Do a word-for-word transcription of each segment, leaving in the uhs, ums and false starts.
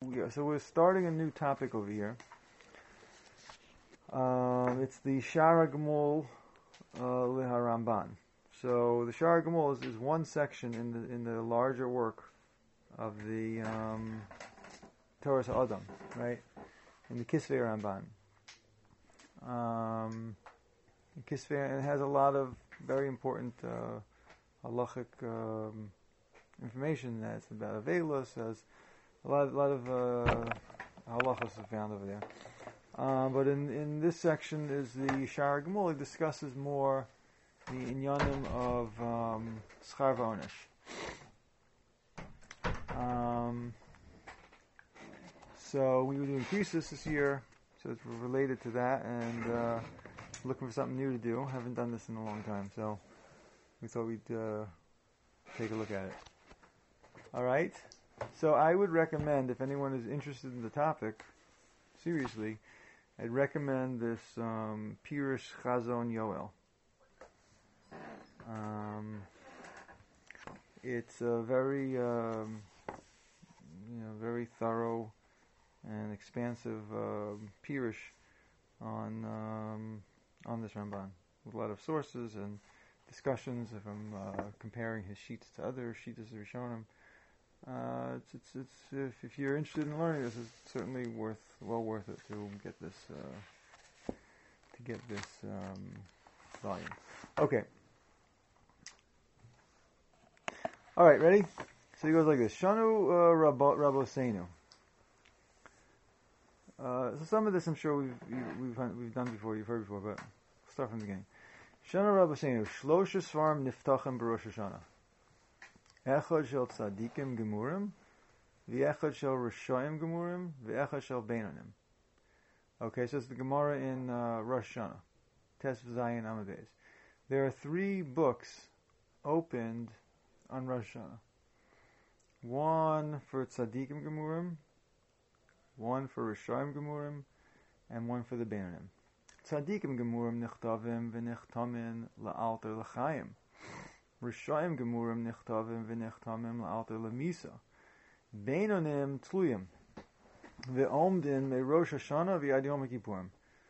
we are, so we're starting a new topic over here. Um, it's the Shara Gemul uh, Liharamban. So the Shara Gemul is, is one section in the in the larger work of the um, Torah Adam, right? In the Kisvei Ramban. Um, Kisvei, it has a lot of very important uh, halachic um, information that's about Avelos. Has a lot, a lot of uh, halachas are found over there. Uh, but in, in this section is the Shara Gemul. It discusses more the inyanim of um, schar v'onesh. Um, so we were doing Krisis this year, so it's related to that, and uh, looking for something new to do. Haven't done this in a long time, so we thought we'd uh, take a look at it. All right. So I would recommend, if anyone is interested in the topic, seriously, I'd recommend this um, Pirush Chazon Yoel. Um, it's a very, um, you know, very thorough and expansive uh, Pirush on um, on this Ramban, with a lot of sources and discussions from uh, comparing his sheets to other sheets of Rishonim. Uh, it's, it's, it's, if, if you're interested in learning this, it's certainly worth, well worth it to get this, uh, to get this um, volume. Okay. All right, ready? So he goes like this: Shanu uh, Rabosenu. Uh, so some of this I'm sure we've we've we've done before, you've heard before, but we'll start from the beginning. Shanu Rabosenu Shlosha Svarim Niftachem B'Rosh Hashanah. Echad shel tzadikim gemurim, v'echad shel rishoyim gemurim, v'echad shel beinonim. Okay, so it's the Gemara in uh, Rosh Hashanah, Tes Zayin Amud Beis. There are three books opened on Rosh Hashanah. One for tzadikim gemurim, one for rishoyim gemurim, and one for the beinonim. Tzadikim gemurim nichtavim v'nichtamin la'alter l'chaim. Rishoyim gemurim nichtavim v'nichtamim la'alter l'misa. Beinonim tluyim ve'omdin me Rosh Hashanah v'yad Yom Kippurim.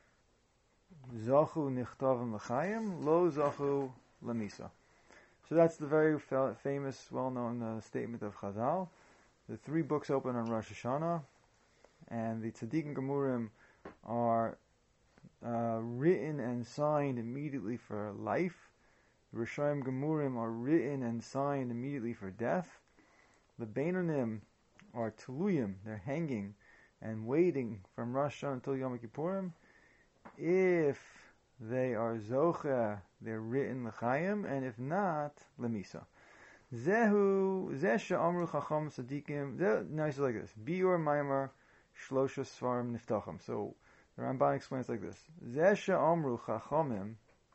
Zachu nichtavim l'chaim, lo zachu l'misa. So that's the very fa- famous, well-known uh, statement of Chazal. The three books open on Rosh Hashanah, and the tzadikim gemurim are uh, written and signed immediately for life. The Rishoyim Gemurim are written and signed immediately for death. The Beinonim are Tuluyim, they're hanging and waiting from Rosh Hashanah until Yom Kippurim. If they are Zocha, they're written L'chaim, and if not, Lemisa. Zehu, Zesha Amru Chacham Sadikim, nice like this. Biur Maimar Shlosha Svarim Niftachim. So the Ramban explains like this. Zesha Amru Chachamim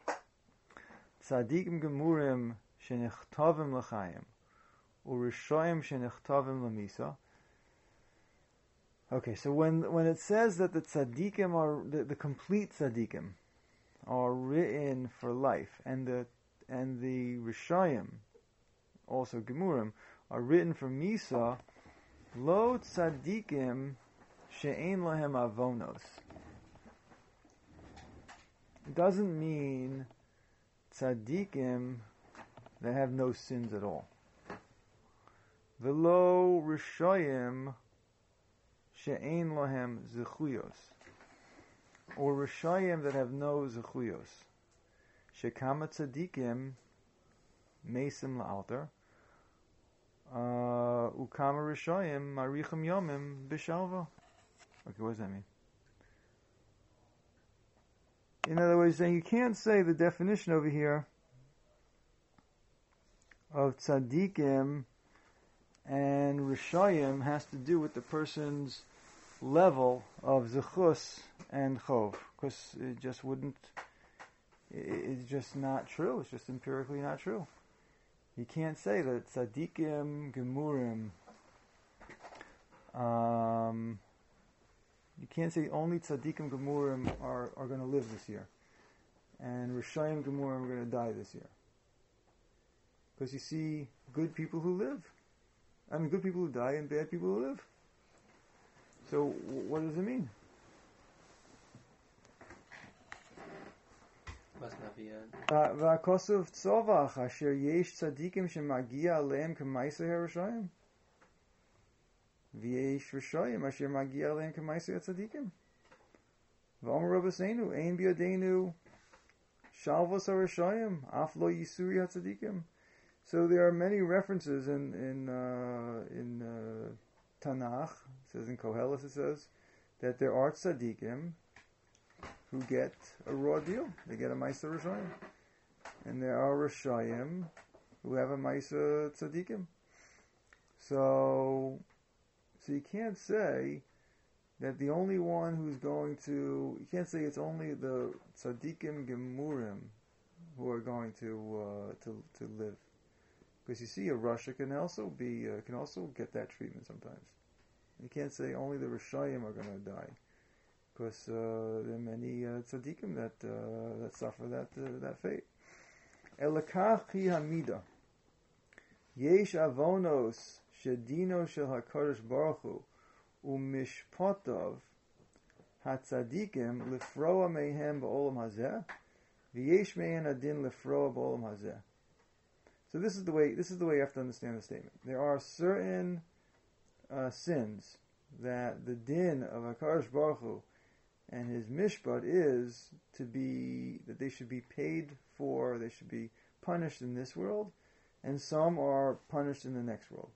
Tzadikim gemurim shenichtavim l'chaim, u'rishoyim shenichtavim l'misa. Okay, so when when it says that the tzadikim are the, the complete tzadikim are written for life, and the and the rishoyim, also gemurim, are written for misa, lo tzadikim she'ein lahem avonos. It doesn't mean tzadikim that have no sins at all. V'lo rishoyim she'ein lahem zechuyos, or rishoyim that have no zechuyos. Shekama tzadikim mesim la'alter, ukama rishoyim marichim yomim b'shalva. Okay, what does that mean? In other words, saying you can't say the definition over here of tzaddikim and rishayim has to do with the person's level of zechus and chov, because it just wouldn't, it's just not true. It's just empirically not true. You can't say that tzaddikim gemurim, um, you can't say only tzaddikim gemurim are, are going to live this year, and rishayim gemurim are going to die this year. Because you see good people who live. I mean, good people who die and bad people who live. So what does it mean? Must not be a... והכוסף צובח אשר יש צדיקים שמגיע עליהם כמעשה הרשעים ויש רשעים אשר מגיע עליהם כמעשה הצדיקים ואומר רבנו אין בידינו שלווס הרשעים אף לא ייסורי הצדיקים. So there are many references in in uh, in uh, Tanakh. It says in Koheles, it says that there are tzaddikim who get a raw deal. They get a Maisa Rishayim. And there are Rishayim who have a Maisa Tzaddikim. So, so you can't say that the only one who's going to, you can't say it's only the Tzaddikim Gemurim who are going to uh, to to live. Because you see, a Rasha can also be, uh, can also get that treatment sometimes. You can't say only the Rishayim are going to die. Because uh, there are many uh, tzaddikim that uh, that suffer that uh, that fate. Elakach hi hamida. Yesh avonos shedino shel hakadosh baruch hu umishpatav hatzaddikim lifroa mehem ba'olam hazeh v'yesh mehen adin lifroa ba'olam hazeh. So this is the way. This is the way you have to understand the statement. There are certain uh, sins that the din of hakadosh baruch hu and his mishpat is to be, that they should be paid for, they should be punished in this world, and some are punished in the next world.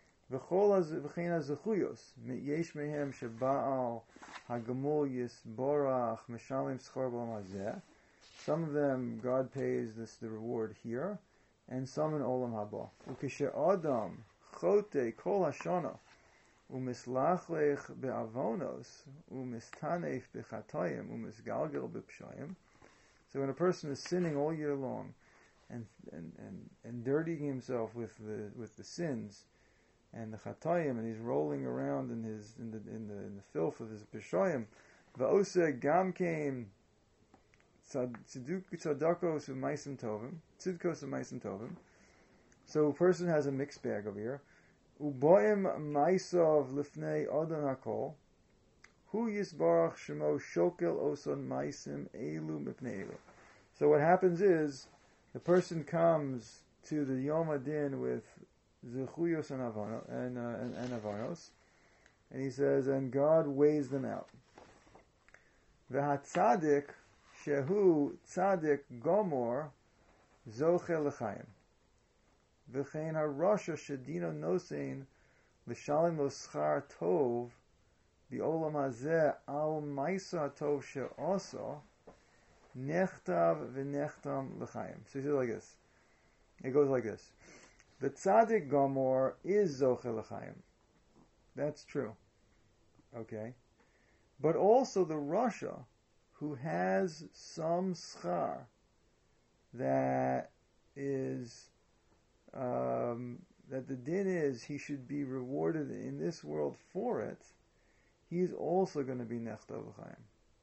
Some of them, God pays this the reward here, and some in Olam Haba. Ukishe chote kol hashana umislachlech be'avonos umistanef bechatayim umisgalgel bepshayim. So when a person is sinning all year long and and, and and dirtying himself with the with the sins and the chatayim, and he's rolling around in his in the in the in the filth of his b'shayim, va'ose gam came tzeduk tzedakos u'maisim tovim tzedkos u'maisim tovim. So a person has a mixed bag over here. Uboim maisav lifnei odon hakol, hu yisbarach shemo shokel oson maisim elu mipnei elu. So what happens is the person comes to the Yom Adin with zechuyos and avonos and, uh, and, and avonos, and he says, and God weighs them out. V'hatzadik shehu tzadik gomor zoche l'chaim. V'chein harasha shedino nosein l'shalim lo schar tov b'olam hazeh al maisa tov she'osa nechtav v'nechtam l'chaim. So he says like this. It goes like this. The tzaddik gomor is zoche l'chaim. That's true. Okay. But also the rasha who has some schar that is Um, that the din is he should be rewarded in this world for it, he is also going to be nechtav l'chaim.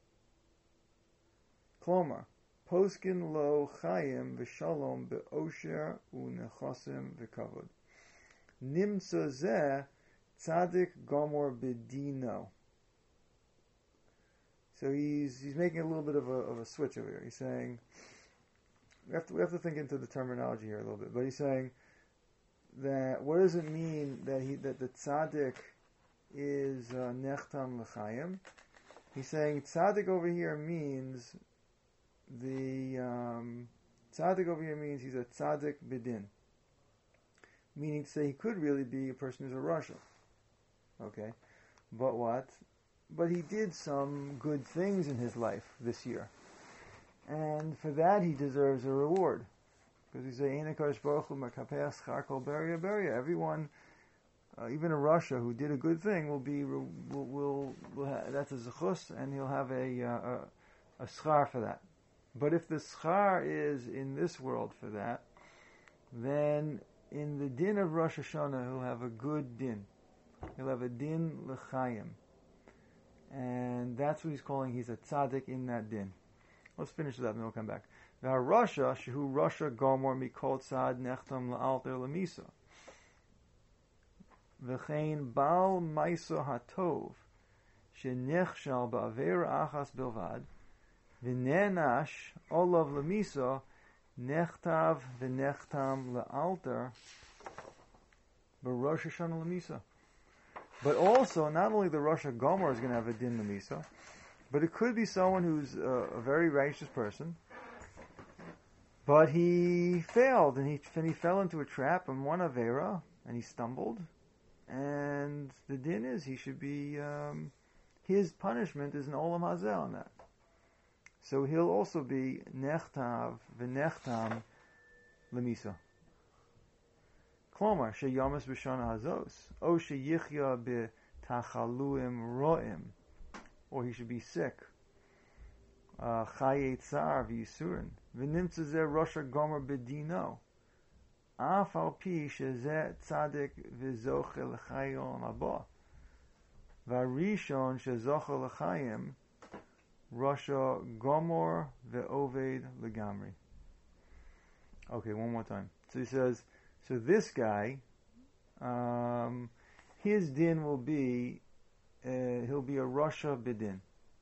Klomar, poskin lo chayim v'shalom be'osher u'nechasim v'kavod. Nimtza zeh tzadik gomor b'dino. So he's he's making a little bit of a of a switch over here. He's saying we have to we have to think into the terminology here a little bit, but he's saying that what does it mean that he that the tzaddik is uh, nechtam l'chaim? He's saying tzaddik over here means the um, tzaddik over here means he's a tzaddik bidin, meaning to say he could really be a person who's a rasha. Okay, but what? But he did some good things in his life this year, and for that he deserves a reward. Because he say, everyone, uh, even a Rasha who did a good thing, will be will will, will ha- that's a zechus, and he'll have a, uh, a a schar for that. But if the schar is in this world for that, then in the din of Rosh Hashanah he'll have a good din. He'll have a din l'chaim, and that's what he's calling. He's a tzaddik in that din. Let's finish that, and then we'll come back. Now, Rasha, shehu Rasha gomor mikol tzad nechtam la'alter l'misa. V'chein bal maisa hatov, שנכשל בעבירה אחת בלבד, ונענש עליו למיסה, נכתב ונחתם לאלתר בראש השנה למisa. But also, not only the Rosh Gomer is going to have a din lemisa, but it could be someone who's a, a very righteous person, but he failed and he and he fell into a trap and one avera and he stumbled, and the din is he should be um, his punishment is an olam hazeh on that. So he'll also be nechtav v'nechtam lemisa. Klomar sheyamas b'shana hazos, o sheyichya b'tachaluim ro'im, or he should be sick. Chayei tzar v'yisurin v'nimtza zeh Rosh Gomer b'dino. Af al pi shezeh tzadik v'zoche l'chayim haba. V'arishon shezoche l'chayim Rosh Gomer ve'oved legamri. Okay, one more time. So he says, so this guy, um, his din will be, uh, he'll be a Rasha bidin.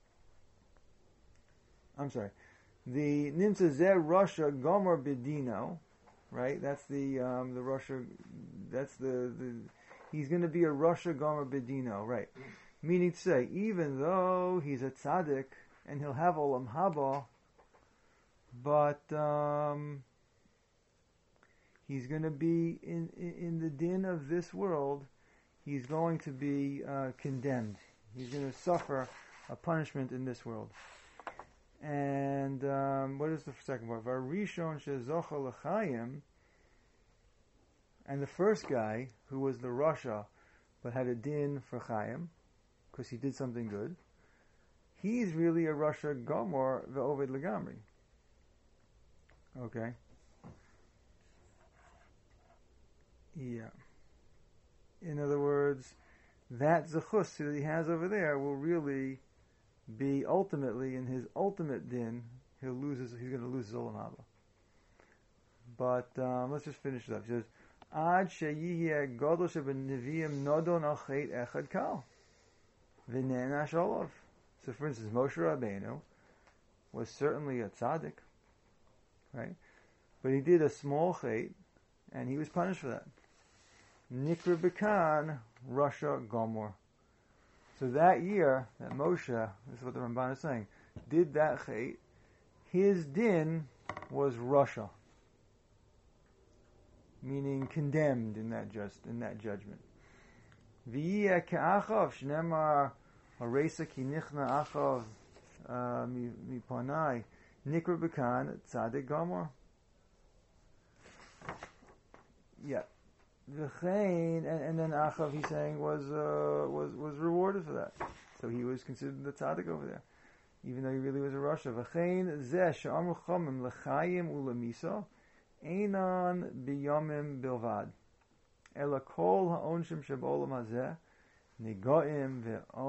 I'm sorry. The Nimtza Zeh Rasha Gomer bidino, right? That's the um, the Rasha. That's the, the he's going to be a Rasha Gomer bidino, right? Meaning to say, even though he's a tzaddik and he'll have olam haba, but um, he's going to be in, in in the din of this world. He's going to be uh, condemned. He's going to suffer a punishment in this world. And um, what is the second part? Varishon shezocha l'chayim. And the first guy, who was the Rasha, but had a din for Chayim, because he did something good, he's really a Rasha Gomer ve'oved legamri. Okay. Yeah. In other words, that zechus that he has over there will really be ultimately in his ultimate din. He'll lose his, he's going to lose his olam haba. But um, let's just finish it up. He says, "Ad sheyiyeh gadol shebeneviyim nodon al chet echad kal v'ne'nash olav." So, for instance, Moshe Rabbeinu was certainly a tzaddik, right? But he did a small chet, and he was punished for that. Nikra Bekan Rasha Gomer. So that year that Moshe, this is what the Ramban is saying, did that chet, his din was Rasha, meaning condemned in that just in that judgment. V'yiyeh ke'achav shnemar haresa ki nichna achav mipanai Nikra Bekan Tzadik Gomer. Yeah. And, and then Achav, he's saying, was uh, was was rewarded for that. So he was considered the tzaddik over there, even though he really was a Rasha. V'chein zeh she'amru chomim l'chayim u'lemisa einan biyomim bilvad ela kol ha'onshim sheb'olam hazeh nigoim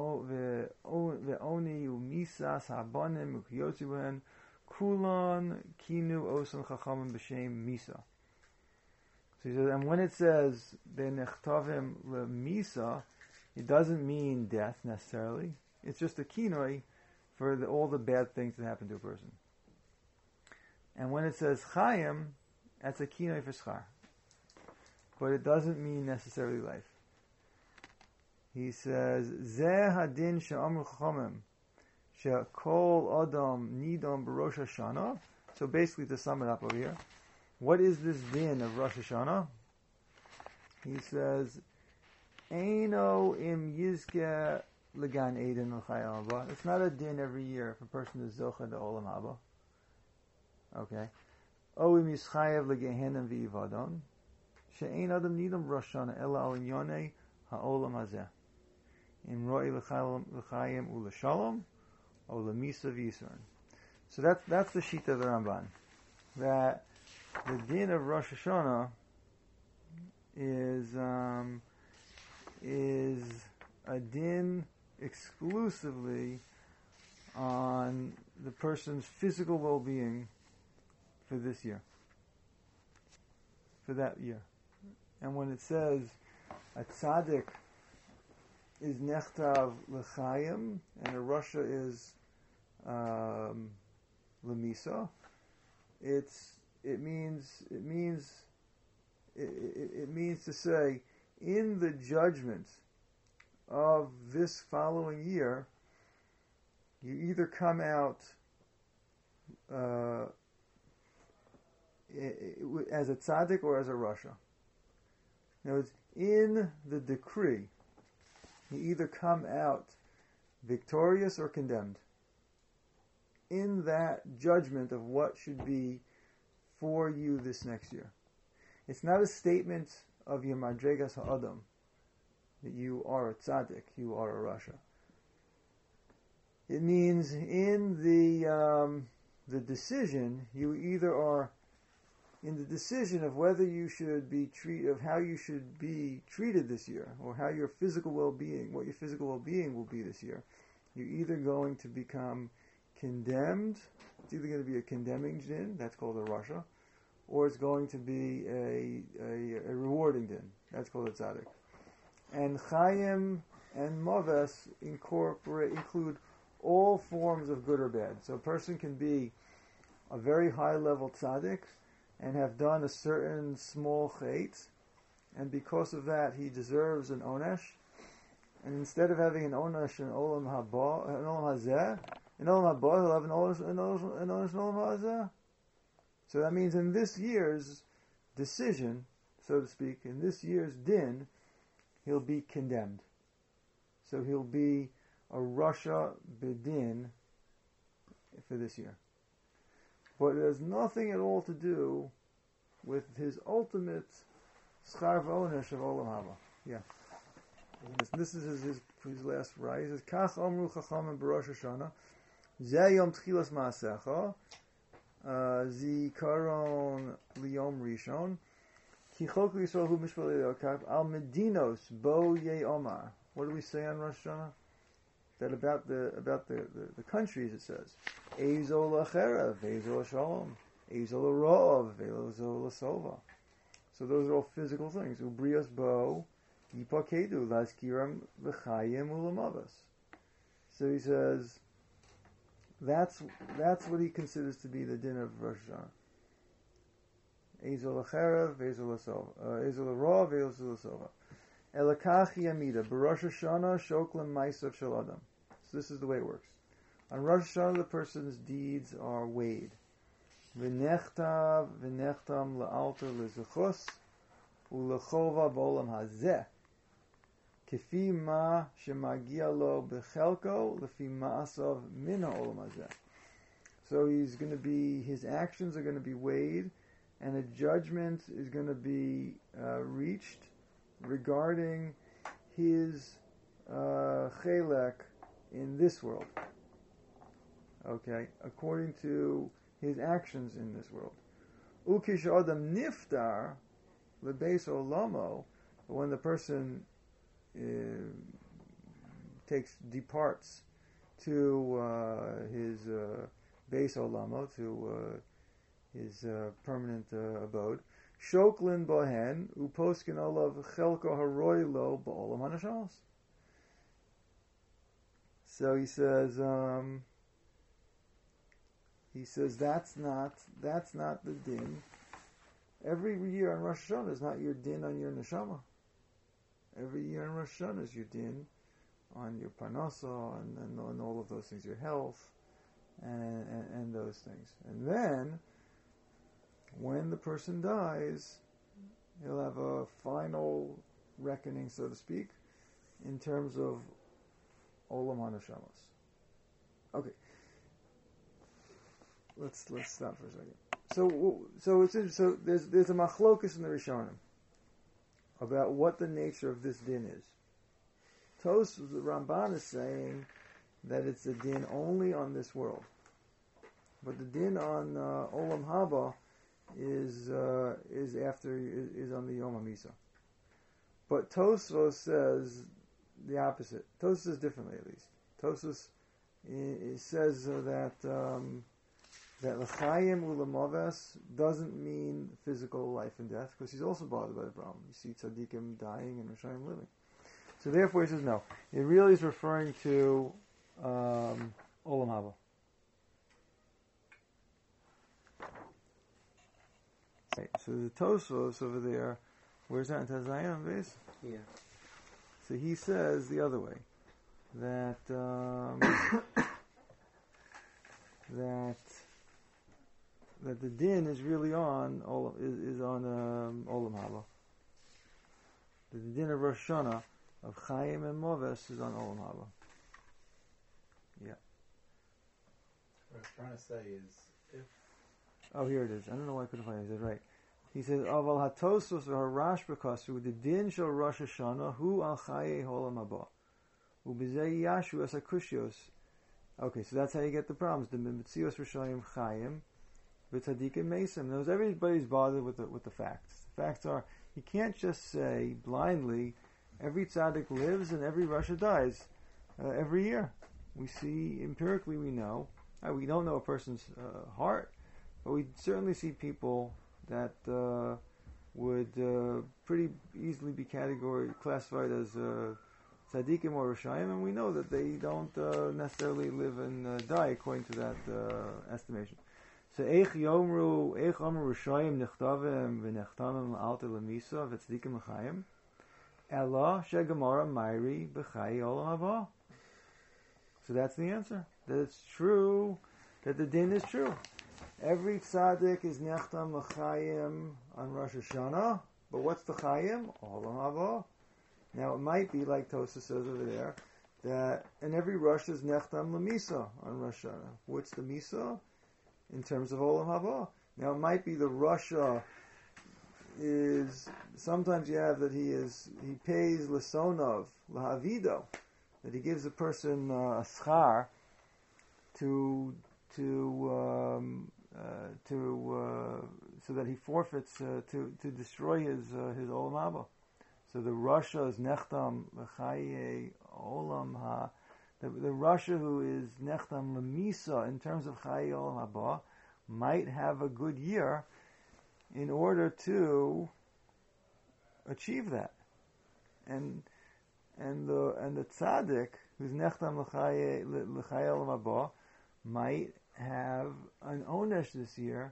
ve'oni u'misas ha'banim u'kiyotzi b'hen kulan kinu osan chachamim b'shem misa. So he says, and when it says "Benechtavim lemisa," it doesn't mean death necessarily. It's just a kinoi for the, all the bad things that happen to a person. And when it says chayim, that's a kinoi for schar, but it doesn't mean necessarily life. He says, "Zeh hadin she'amru chachamim she'kol adam nidam b'rosh Hashanah." So basically, to sum it up over here, what is this din of Rosh Hashanah? He says, Eino im yizke legan eden l'chayim haba. It's not a din every year if a person is zocha de olam haba. Okay. O im yischayev legehenem v'yivadon. She'ein adam nidam Rosh Hashanah ela al inyonei ha'olam hazeh. Im roi l'chayim u'l'shalom o l'misa v'yisurin. So that's, that's the sheet of the Ramban. That the din of Rosh Hashanah is um, is a din exclusively on the person's physical well-being for this year, for that year. And when it says a tzaddik is Nechtav L'chaim, and a Rasha is um, Lemisa. It's it means it means it, it, it means to say, in the judgment of this following year, you either come out uh, as a tzaddik or as a rasha. Now, it's in the decree, you either come out victorious or condemned. In that judgment of what should be for you this next year. It's not a statement of your madregas ha'adam, that you are a tzaddik, you are a rasha. It means in the um, the decision, you either are in the decision of whether you should be treat of how you should be treated this year, or how your physical well-being, what your physical well-being will be this year. You're either going to become condemned. It's either going to be a condemning din, that's called a rasha, or it's going to be a a, a rewarding din, that's called a tzaddik. And chayim and maves incorporate include all forms of good or bad. So a person can be a very high level tzaddik and have done a certain small chait, and because of that he deserves an onesh. And instead of having an onesh in olam haba, in olam hazeh, in olam haba he'll have an onesh in olam in olam hazeh. So that means in this year's decision, so to speak, in this year's din, he'll be condemned. So he'll be a rasha bedin for this year. But it has nothing at all to do with his ultimate schar v'onesh of olam haba. Yeah. This, this is his, his, his last right. He says, Kach omru chachamim b'rosh Hashanah, zeh yom tchilas ma'asecha, zikaron liyom rishon, ki chok Yisrael hu mishpal elokaf, al medinos bo ye omar. What do we say on Rosh Hashanah? That about the about the, the, the countries, it says, Ezo la'cherev, Ezo l'shalom, Ezo l'rov, Ezo l'sova. So those are all physical things. Ubrios bo, Yipa kedu, laskiram v'chayim ulamavas. So he says, that's that's what he considers to be the din of Rosh Hashanah. Ezo l'cherev, Ezo l'sova, Ezo l'rov, Ezo l'sova. Elakachi Amida, B'Rosh Hashanah Shoklam Maisav Shaladam. So this is the way it works. On Rosh Hashanah, the person's deeds are weighed. V'nechtav v'nechtam la'alter l'zuchos u'lechova b'olam hazeh kefi ma shemagia lo b'chelko lefi ma'asav min ha'olam hazeh. So he's going to be, his actions are going to be weighed, and a judgment is going to be uh, reached regarding his uh, chelek in this world. Okay, according to his actions in this world. Ukish adam niftar lebeis olamo, when the person uh, takes departs to uh, his uh, beis olamo, to uh, his uh, permanent uh, abode. Shoklin bohen uposkin olav chelko haroy lo ba'olam hanashos. So he says, um, he says that's not that's not the din. Every year on Rosh Hashanah is not your din on your neshama. Every year on Rosh Hashanah is your din on your parnasa and, and, and all of those things, your health and, and, and those things. And then, when the person dies, he'll have a final reckoning, so to speak, in terms of Olam HaNeshamas. Okay. Let's let's stop for a second. So so it's so there's there's a machlokus in the Rishonim about what the nature of this din is. Tos, the Ramban is saying that it's a din only on this world, but the din on uh, Olam Haba is uh, is after is, is on the Yom HaMisa. But Tosfos says the opposite. Tosfos says differently, at least. Tosfos it says uh, that um, that l'chayim u'lamaves doesn't mean physical life and death, because he's also bothered by the problem. You see tzaddikim dying and Rishayim living. So therefore he says no. It really is referring to um, Olam Haba. Right, so the Tosfos over there, where's that in Tazayim base? Yeah. So he says the other way, that um, that that the din is really on Olam, is, is on um, Olam Haba. The din of Rosh Hashanah of Chaim and Moves is on Olam Haba. Yeah. What I was trying to say is, if Oh, here it is. I don't know why I couldn't find it. He said right. He says, "Aval hatosos v'harash b'kasu the din shel Rosh Hashanah hu al chaye holam haba ubizei yashu as akushios." Okay, so that's how you get the problems. The mitzios rishayim chayim v'tzadikim mesim. Knows everybody's bothered with the with the facts. The facts are you can't just say blindly every tzaddik lives and every rasha dies uh, every year. We see empirically, we know uh, we don't know a person's uh, heart, but we certainly see people that uh, would uh, pretty easily be category classified as uh, tzaddikim or rishayim, and we know that they don't uh, necessarily live and uh, die according to that uh, estimation. So, eich yomru, eich amru rishayim nechtavim v'nechtamim alter lemisa v'tzaddikim l'chayim ela shegamara mayri b'chayi olam haba. So that's the answer. That it's true, that the din is true. Every tzaddik is nechtam l'chayim on Rosh Hashanah, but what's the chayim? Olam haba. Now it might be like Tosa says over there that and every Rosh is nechtam l'misa on Rosh Hashanah. What's the misa in terms of Olam haba? Now it might be the Rasha is sometimes you have that he is he pays l'sonov l'havido, that he gives a person uh, a schar to to um, uh, to uh, so that he forfeits uh, to to destroy his uh, his olam haba. So the Rasha is nechtam l'chaye olam ha. The, the Rasha who is nechtam l'misa in terms of chaye olam haba might have a good year in order to achieve that, and and the and the tzaddik who's nechtam l'chaye l'chaye olam haba might have an onesh this year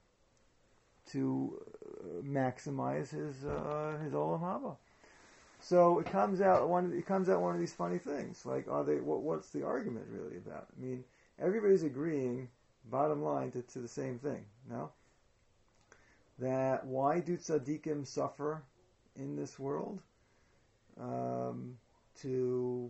to uh, maximize his uh, his olam haba. So it comes out one it comes out one of these funny things. Like, are they? What, what's the argument really about? I mean, everybody's agreeing, bottom line, to, to the same thing. No, that why do tzaddikim suffer in this world? Um, to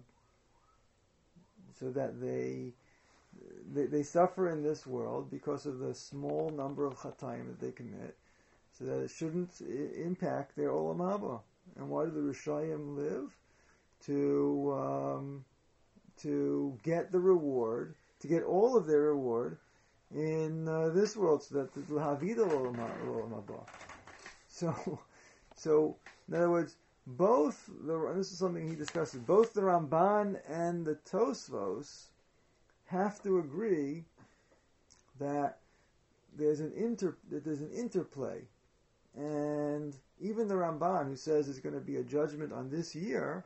so that they. They, they suffer in this world because of the small number of chatayim that they commit, so that it shouldn't I- impact their olam haba. And why do the rishayim live? To um, to get the reward, to get all of their reward in uh, this world, so that the havida olam haba. So, so in other words, both the and this is something he discusses. Both the Ramban and the Tosfos have to agree that there's an inter that there's an interplay, and even the Ramban, who says there's going to be a judgment on this year,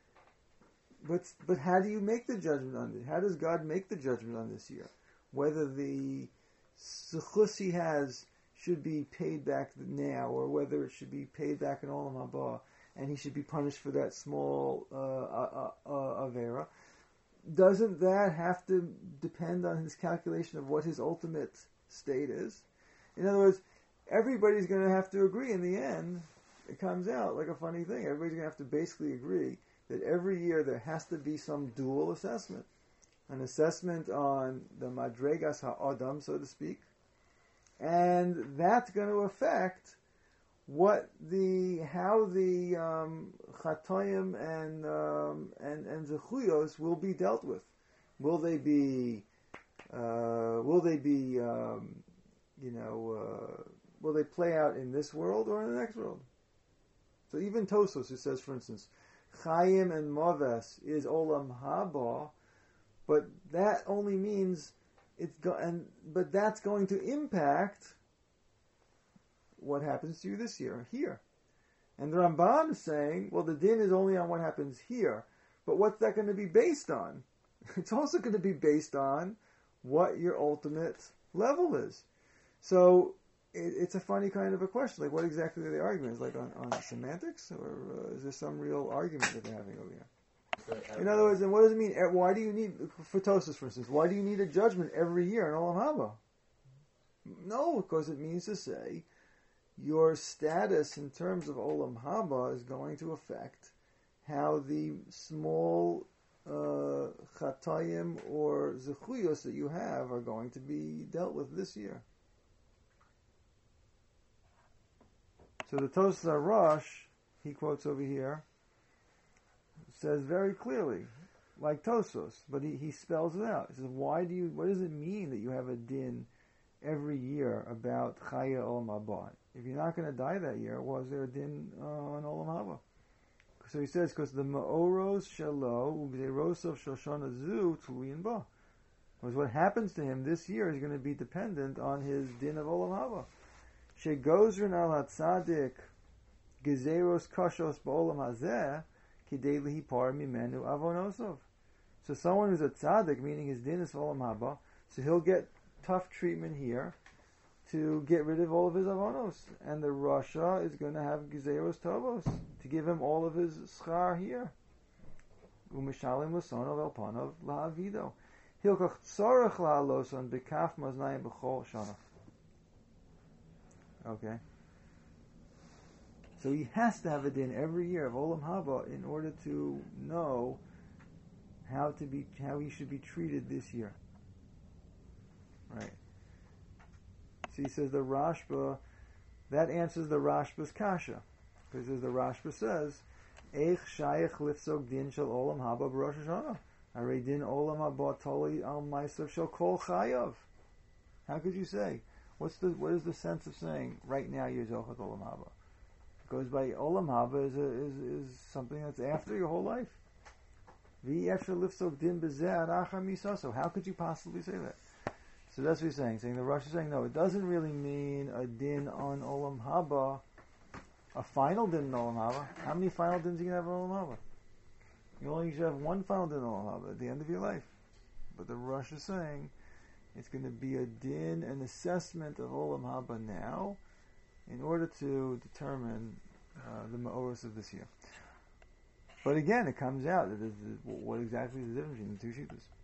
but but how do you make the judgment on it? How does God make the judgment on this year? Whether the zechus he has should be paid back now, or whether it should be paid back in Olam Haba, and he should be punished for that small uh, uh, uh, avera. Doesn't that have to depend on his calculation of what his ultimate state is? In other words, everybody's going to have to agree in the end. It comes out like a funny thing. Everybody's going to have to basically agree that every year there has to be some dual assessment. An assessment on the madregas ha'adam, so to speak, and that's going to affect what the how the um, chatoyim and um, and and zechuyos will be dealt with. Will they be uh, will they be um, you know uh, will they play out in this world or in the next world? So even Tosos, who says, for instance, Chaim and Moves is olam haba, but that only means it's go- and but that's going to impact what happens to you this year here. And the Ramban is saying, well, the din is only on what happens here. But what's that going to be based on? It's also going to be based on what your ultimate level is. So it, it's a funny kind of a question. Like, what exactly are the arguments? Like on, on semantics? Or uh, is there some real argument that they're having over here? In other words, then what does it mean? Why do you need, for Tosfos, for instance, why do you need a judgment every year in Olam Haba? No, because it means to say your status in terms of Olam Haba is going to affect how the small uh, chatayim or zechuyos that you have are going to be dealt with this year. So the Tosfos Rosh, he quotes over here, says very clearly, like Tosfos, but he, he spells it out. He says, why do you, what does it mean that you have a din every year about Chaya Olam Haba? If you're not going to die that year, was there a din uh, on Olam Haba? So he says, because the Ma'oros Shalo, Ubzerosav Shoshana Zu, Tluyin Ba. Because what happens to him this year is going to be dependent on his din of Olam Haba. Shegozrin al Hatzadik, Gezeros Kashos Ba'olam Hazeh, Kidei Lihipar Mimenu Avonosov. So someone who's a tzaddik, meaning his din is Olam Haba, so he'll get tough treatment here to get rid of all of his avonos, and the Rasha is going to have Gezeros Tovos to give him all of his schar here. Umishalim Lasonov Elpanov Lahavido. Hilkach Tzorach La'aloson Bekaf Maznayim B'chol Shana. Okay. So he has to have a din every year of Olam Haba in order to know how to be, how he should be treated this year. Right. So he says the Rashba, that answers the Rashba's kasha. Because as the Rashba says, Eich shayach lifzog din shel Olam Haba b'Rosh Hashanah. Arei din Olam Haba toli al ma'asav shel kol chayav. How could you say? What's the, what is the sense of saying, right now you're Zochat Olam Haba? Because by Olam Haba is, a, is, is something that's after your whole life. V'yefshel lifzog din b'zeh anachar misaso. How could you possibly say that? So that's what he's saying. Saying the Rosh is saying, no, it doesn't really mean a din on Olam Haba, a final din on Olam Haba. How many final dins are you going to have on Olam Haba? You only should have one final din on Olam Haba at the end of your life. But the Rosh is saying it's going to be a din, an assessment of Olam Haba now, in order to determine uh, the Ma'oros of this year. But again, it comes out that what exactly is the difference between the two shittas.